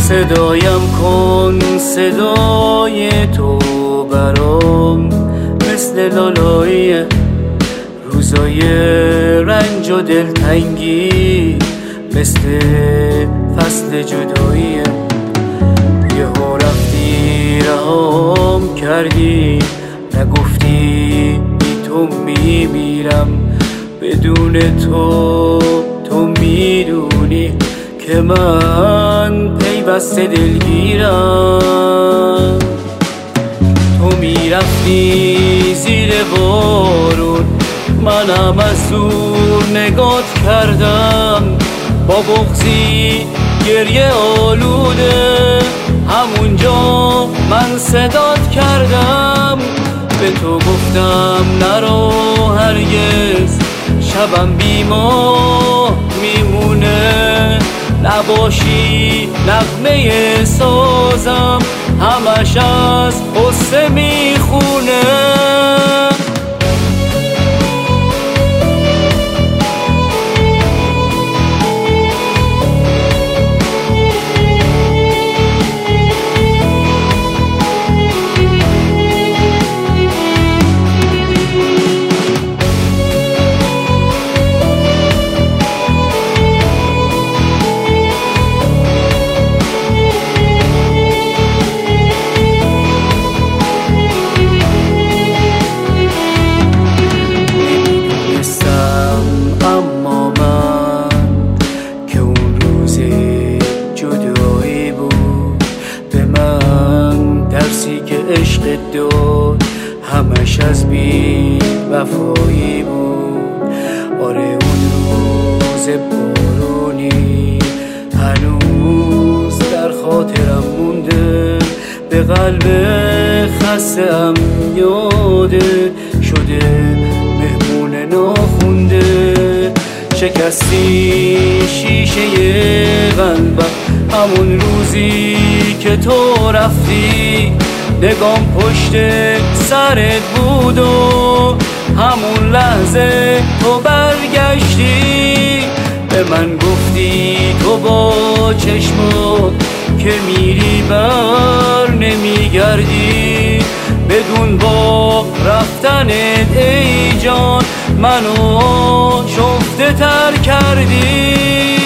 صدایم کن صدای تو برام، مثل لالایی روزای رنج و دلتنگی، مثل فصل جدایی. یهو رفتی رهام کردی، نگفتی بی تو میمیرم. بدون تو میدونی که من پیوسته دلگیرم. تو میرفتی زیر بارون، منم از دور نگات کردم، با بغضی گریه آلوده. همونجا من صدات کردم، به تو گفتم نرو هرگز، شبم بی ماه میمونه. نباشی نغمه سازم، همش از غصه میخونه. عشق داد همش از بی وفایی بود. آره اون روز بارونی هنوز در خاطرم مونده، به قلب خسته‌ام یاده شده مهمون ناخونده. شکستی شیشه قلبم همون روزی که تو رفتی، نگام پشت سرت بود و همون لحظه تو برگشتی. به من گفتی تو با چشمات که میری بر نمیگردی، بدون با رفتنت ای جان منو شفته تر کردی.